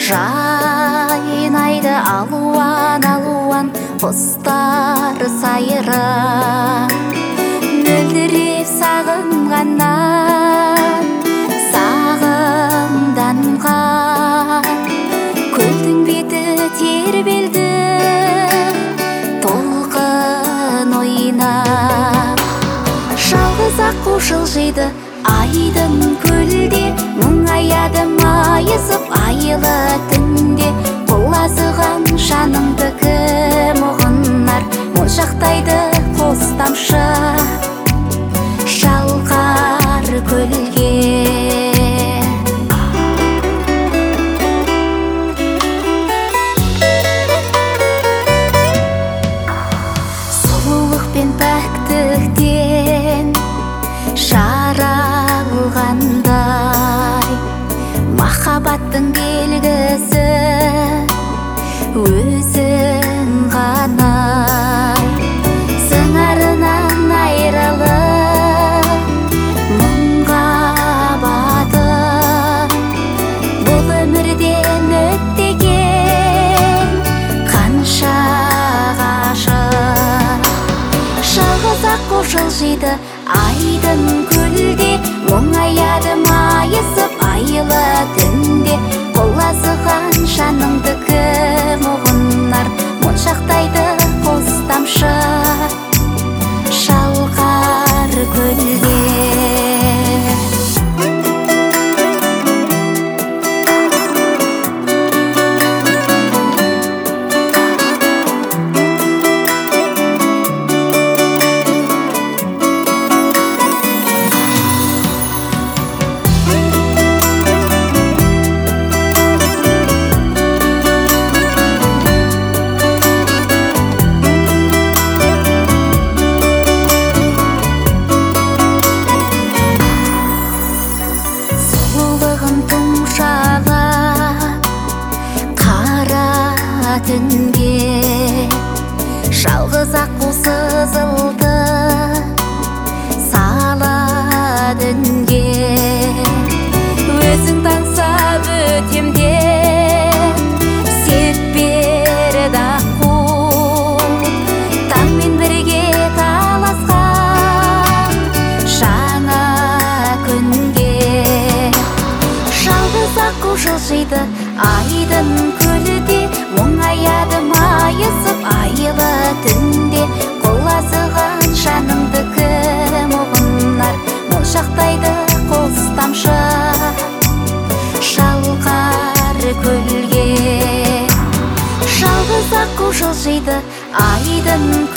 Жайнайды алуан құстар сайра, мөлдіреп сағынғаннан сағымданған. Көлдің беті тербелді толқын ойнап, жалғыз аққу жылжиды айдын көлде, мұңаяды майысып айлы түнде. Құлазыған жаныңды кім ұғынар, моншақтайды қос тамшы шалқар көлге. Сұлулық пен пәктіктен жаралғандай, махаббаттың белгісі өзің ғана. Сыңарынан айрылып мұңға батып, бұл өмірден өтпеген қанша ғашық. Жалғыз аққу жылжиды айдын көлде, мұңаяды майысып айлы түнде. Құлазыған жаныңды кім ұғынар, моншақтайды қос тамшы шалқар көлге. Түнге жалғыз аққу сызылды сала дүнге. Өзің таңсап өтем деп серт берді аққу, таңмен бірге таласқан жаңа күнге. Жалғыз аққу жылжиды айдын көлде, мұңаяды майысып айлы түнде. Құлазыған жаныңды кім ұғынар, моншақтайды қос тамшы шалқар көлге. Жалғыз аққу жылжиды айдын